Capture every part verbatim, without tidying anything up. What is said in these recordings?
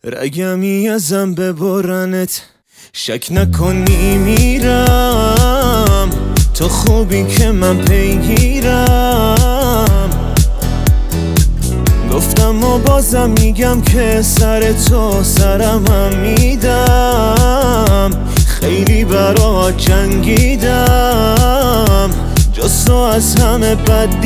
رگمی ازم ببرنت، شک نکنی میرم تو خوبی که من پیگیرم. گفتم و بازم میگم که سر تو سرم هم میدم. خیلی برات جنگیدم، جز تو از همه بد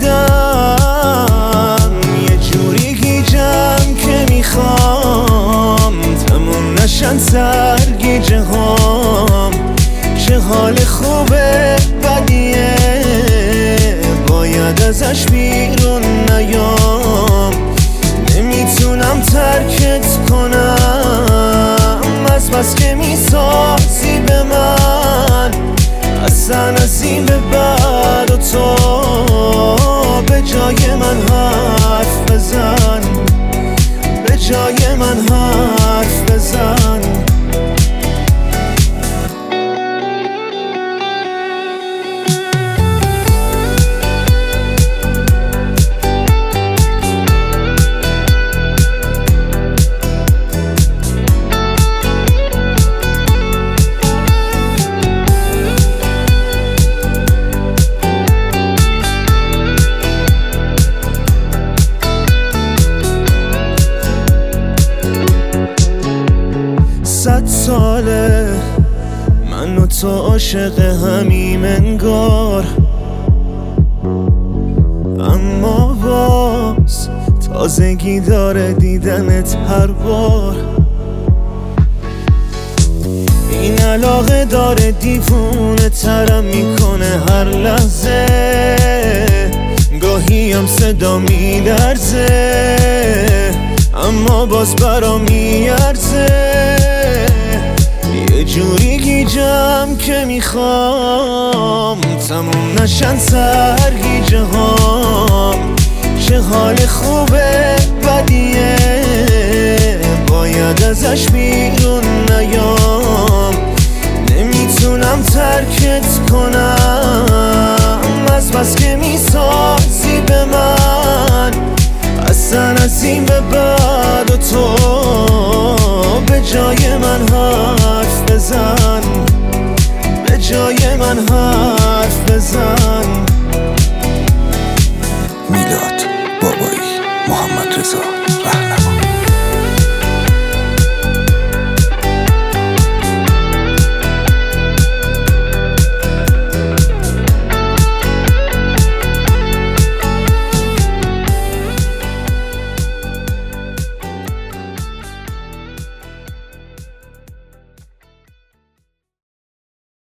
دیدم. یه جوری گیجم که میخوام تموم نشن سرگیجه هام. چه حال خوبه بدیه، باید ازش بیرون نیام. نمیتونم ترکت کنم، از بس که میسازی به من. اصلا از این به بعد و تو به جای من حرف بزن، به جای من حرف بزن. صد ساله من و تو عاشق همیم انگار، اما باز تازگی داره دیدنت هر بار. این علاقه داره دیوونه ترم میکنه هر لحظه. گاهی هم صدا میلرزه، اما باز برام میارزه. یه جوری گیجم که میخوام تموم نشن سرگیجه هام. چه حال خوبه بدیه، باید ازش بیرون نیام. نمیتونم ترکت کنم، از بس که میسازی به من. اصلا از این به بعد و تو به جای من حرف بزن، به جای من حرف بزن.